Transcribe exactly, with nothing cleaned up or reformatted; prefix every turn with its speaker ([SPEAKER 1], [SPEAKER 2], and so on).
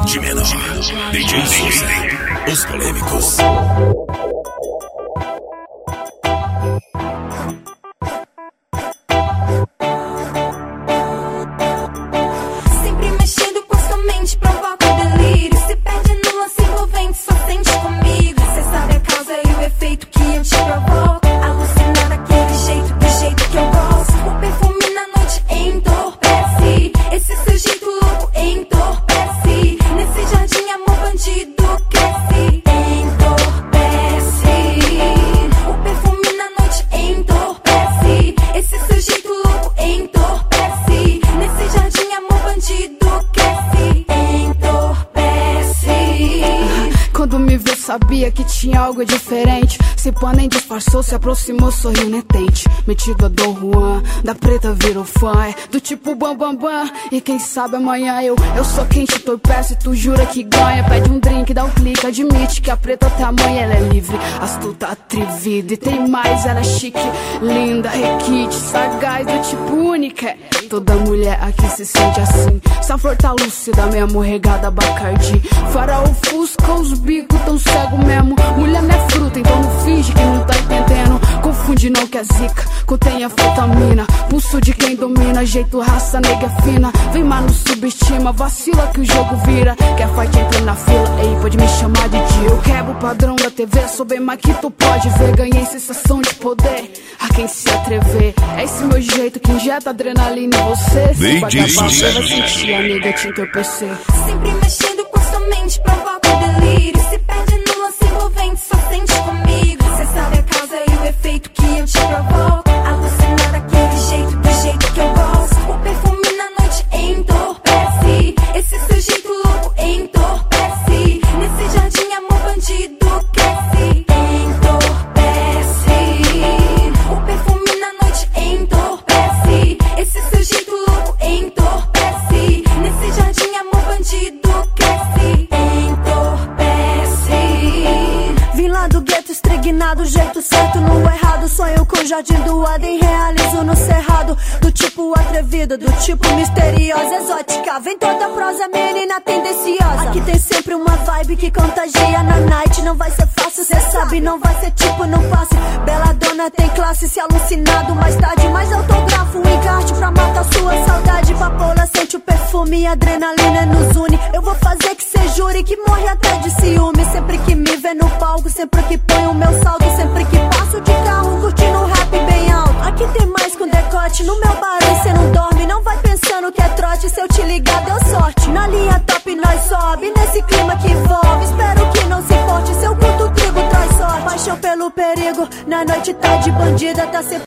[SPEAKER 1] de menor. D J Souza, os polêmicos.
[SPEAKER 2] Sempre mexendo com a sua mente, provoca o delírio. Se perde no lance envolvente, só sente comigo. Cê sabe a causa e o efeito que eu te provoco. Alucinar daquele jeito, do jeito que eu gosto. O perfume na noite entorpece. Esse seu jeito louco entorpece. Nesse jardim amor bandido cresce. Entorpece. O perfume na noite entorpece. Esse seu jeito louco entorpece. Nesse jardim amor bandido cresce. Entorpece.
[SPEAKER 3] Quando me viu sabia que tinha algo diferente. Se pã nem disfarçou, se aproximou, sorriu netente. Metido a Dom Juan, da preta virou fã. É do tipo bam bam bam. E quem sabe amanhã eu, eu sou quem te entorpece. Tu jura que ganha, pede um drink, dá um clique. Admite que a preta até amanhã ela é livre. Astuta, atrevida e tem mais. Ela é chique, linda, requinte, sagaz, do tipo única. Toda mulher aqui se sente assim. Essa flor tá lúcida, minha amor regada Bacardi. Farol ofusca os bicos tão cego mesmo. Mulher não é fruta, então não finge que não tá entendendo. Confunde não que é zica, contém a vitamina. Pulso de quem domina, jeito raça nega fina. Vem mas não subestima, vacila que o jogo vira. Quer fight entra na fila, ei, pode me chamar de dia. Eu quebro o padrão da T V, sou bem mais que tu pode ver. Ganhei sensação de poder, a quem se atrever. É esse meu jeito que injeta adrenalina em você. Se vai acabar, você vai sentir a nega te entorpecer.
[SPEAKER 2] Sempre mexendo com a sua mente, provoca o delírio. Se perde no lance envolvente, só sente comigo. Cê sabe a causa e o efeito que eu te provoco. Alucinar daquele jeito, do jeito que eu gosto. O perfume na noite entorpece. Esse seu jeito louco entorpece. Nesse jardim amor bandido cresce. Entorpece. O perfume na noite entorpece. Esse seu jeito louco entorpece. Nesse jardim amor bandido cresce. Entorpece.
[SPEAKER 4] Vim lá do gueto estregnado, jeito certo no errado. Sonho com o jardim do Éden, realizo no cerrado. Do tipo atrevida, do tipo misteriosa, exótica. Vem toda prosa, menina tendenciosa. Aqui tem sempre uma vibe que contagia na night. Não vai ser fácil, cê sabe, não vai ser tipo no passe. Bela dona tem classe, se alucinado mais tarde. Mais autografo, um encarte pra matar sua saudade. Papoula sente o perfume e adrenalina nos une. Eu vou fazer que cê jure que morre até de ciúme. Sempre que me vê no palco, sempre que põe o meu salto. Sempre que passo de carro, curtindo um rap bem alto. Aqui tem mais com decote, no meu barulho cê não dorme. Não vai pensando que é trote, se eu te ligar deu sorte. Na linha top nós sobe, nesse clima que envolve. Espero que não se importe, seu culto trigo traz sorte. Paixão pelo perigo, na noite tá de bandida, tá sempre